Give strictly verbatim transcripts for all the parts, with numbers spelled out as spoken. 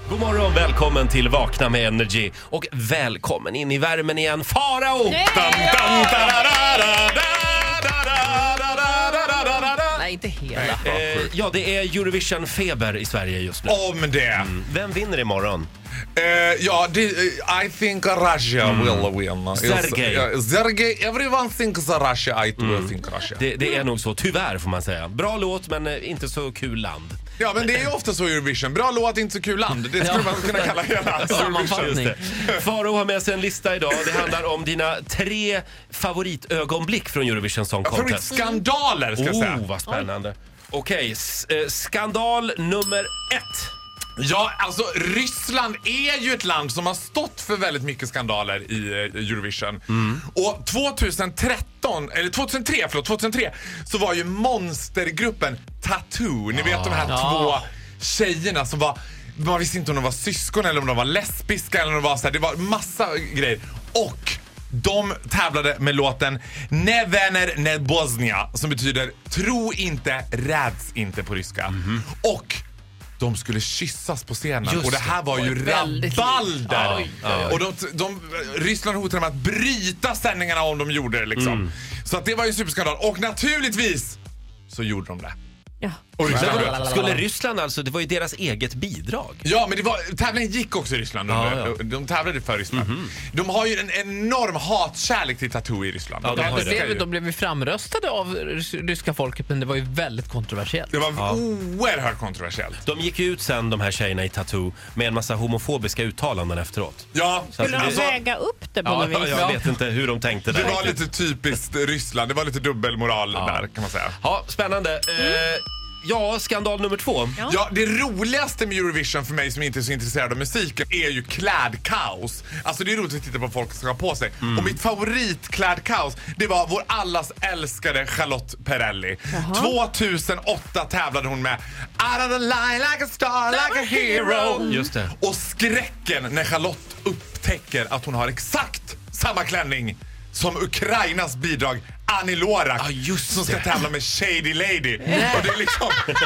God morgon, välkommen till Vakna med Energy. Och välkommen in i värmen igen, Farao! Nej, inte hela. Eh, ja, det är Eurovision-feber i Sverige just nu. Om det. Mm. Vem vinner imorgon? Uh, ja, det, I think Russia mm. will win. Sergej. Uh, Sergej, everyone thinks Russia, I mm. think Russia. Det, det är nog så, tyvärr får man säga. Bra låt, men eh, inte så kul land. Ja, men det är ju ofta så i Eurovision. Bra låt, inte så kul land. Det skulle ja. man kunna kalla hela Eurovision. Farao har med sig en lista idag. Det handlar om dina tre favoritögonblick från Eurovision Song Contest. Favoritskandaler, ska jag säga. Oh, vad spännande. Okej, okay, s- eh, skandal nummer ett. Ja, alltså Ryssland är ju ett land som har stått för väldigt mycket skandaler i uh, Eurovision. Mm. Och tjugohundratretton, eller tjugohundratre, förlåt, tjugohundratre så var ju monstergruppen Tattoo. Ni vet ah. de här ja. två tjejerna som var, man visste inte om de var syskon eller om de var lesbiska eller om de var så här, det var massa grejer. Och de tävlade med låten Ne vänner, ne Bosnia, som betyder tro inte, räds inte på ryska. Mm. Och de skulle kyssas på scenen. Just och det här var ju rabalder. Oj, oj, oj. Och de, de, Ryssland hotade med att bryta sändningarna om de gjorde det liksom. Mm. Så att det var ju en superskandal. Och naturligtvis så gjorde de det. Ja. Och Ryssland, skulle Ryssland alltså, det var ju deras eget bidrag. Ja, men det var, tävlingen gick också i Ryssland. Ja, ja. De tävlade för Ryssland. Mm-hmm. De har ju en enorm hatkärlek till Tattoo i Ryssland. Ja, de, de, det blev, de blev ju framröstade av ryska folket, men det var ju väldigt kontroversiellt. Det var ja. oerhört kontroversiellt. De gick ut sen, de här tjejerna i Tattoo, med en massa homofobiska uttalanden efteråt. Ja. Skulle de alltså, väga upp det på ja, något vis? Jag vet inte hur de tänkte där. Det var lite typiskt Ryssland. Det var lite dubbelmoral ja. där, kan man säga. Ja, spännande. Mm. Eh, Ja, skandal nummer två. Ja. ja, det roligaste med Eurovision för mig som inte är så intresserad av musiken är ju klädkaos. Alltså det är roligt att titta på vad folk ska ha på sig. Mm. Och mitt favoritklädkaos, det var vår allas älskade Charlotte Perrelli. Jaha. tjugohundraåtta tävlade hon med Out of the line like a star, like a hero. Just det. Och skräcken när Charlotte upptäcker att hon har exakt samma klänning som Ukrainas bidrag Annie Lorak, ah, just som ska det. tävla med Shady Lady. Och det är liksom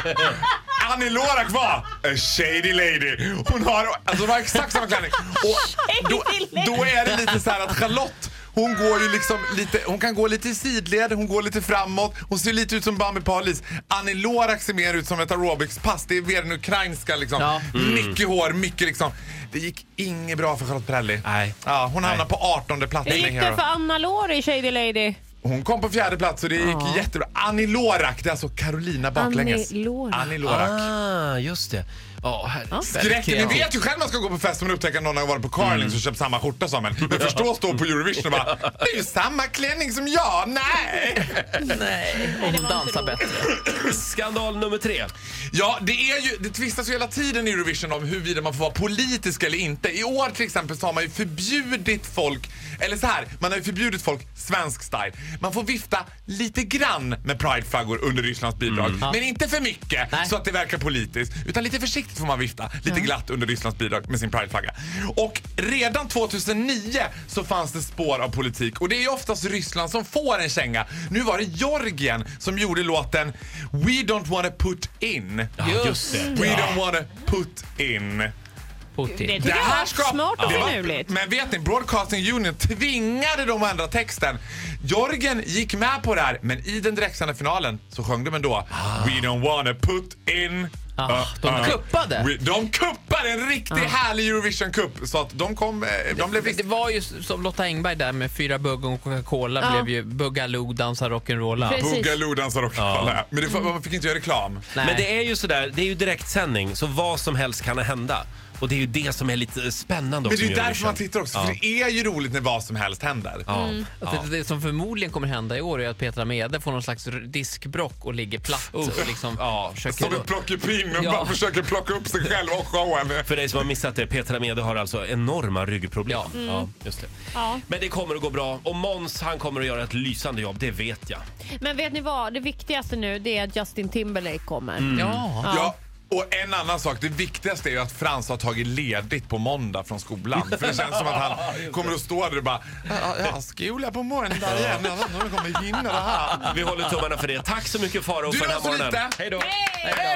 Annie Lorak var a shady lady. Hon har, alltså, har exakt samma klänning. Och då, då är det lite så här att Charlotte, hon går ju liksom lite, hon kan gå lite i sidled, hon går lite framåt, hon ser lite ut som Bambi Palis. Annie Lorak ser mer ut som ett aerobicspass. Det är mer den ukrainska liksom. Ja. Mm. Mycket hår, mycket liksom. Det gick inget bra för Charlotte Perrelli. Nej. Ja, hon hamnade på artonde plats. Hur gick det för Anna Lori, Shady Lady? Hon kom på fjärde plats och det gick ja. jättebra. Annie Lorak, det är alltså Carolina baklänges. Annie Lorak. Annie Lorak. Ah, just det. Ja, oh, skräcken. Ni vet ju själv man ska gå på fest och man upptäcker att någon har varit på Carlings mm. och köpt samma skjorta som en. Men förstå stå på Eurovision och bara, det är ju samma klänning som jag. Nej! Nej, hon dansar bättre. Skandal nummer tre. Ja, det är ju, det tvistas ju hela tiden i Eurovision om huruvida man får vara politisk eller inte. I år till exempel så har man ju förbjudit folk, eller så här, man har ju förbjudit folk svensk style. Man får vifta lite grann med prideflaggor under Rysslands bidrag. Mm. Men inte för mycket. Nej. Så att det verkar politiskt, utan lite försiktigt får man vifta lite mm. glatt under Rysslands bidrag med sin prideflagga. Och redan tjugohundranio så fanns det spår av politik, och det är ju oftast Ryssland som får en känga. Nu var det Georgien som gjorde låten We don't wanna put in. Ja, just det. We don't wanna put in. Putin. Det, det här ska smart och finurligt. Men vet ni, Broadcasting Union tvingade dem att ändra texten. Georgien gick med på det här, men i den direktsända finalen så sjöng de ändå ah. We don't wanna put in. Ah, uh, de uh, kuppade. We, de kuppade en riktigt ah. härlig Eurovision-kupp. Så att de kom, de blev det, det var ju som Lotta Engberg där med fyra bugg och Coca-Cola ah. blev ju Buggaloo dansa rock'n'rolla. Buggaloo dansa rock'n'rolla. Ja. Men det, man fick inte göra reklam. Nej. Men det är ju sådär, det är ju direktsändning, så vad som helst kan hända. Och det är ju det som är lite spännande också. Men det är ju därför man tittar också, ja. för det är ju roligt när vad som helst händer. Ja. Mm. Ja. Det, det som förmodligen kommer hända i år är att Petra Mede får någon slags diskbrock och ligger platt. Uh. Och liksom, ja, som ett plockepinn och ja. bara försöker plocka upp sig själv och showen. För dig som har missat det, Petra Mede har alltså enorma ryggproblem. Ja, mm. ja just det. Ja. Men det kommer att gå bra. Och Måns, han kommer att göra ett lysande jobb, det vet jag. Men vet ni vad? Det viktigaste nu, det är att Justin Timberlake kommer. Mm. Ja. ja. ja. Och en annan sak, det viktigaste är ju att Frans har tagit ledigt på måndag från skolan. För det känns som att han kommer att stå där och bara, ja, skola på måndag igen, jag vet inte om jag kommer hinna det här. Vi håller tummarna för det. Tack så mycket, Farao, för den här morgonen. Hej då! Hej då!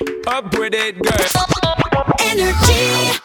Up with it, girl. Energy.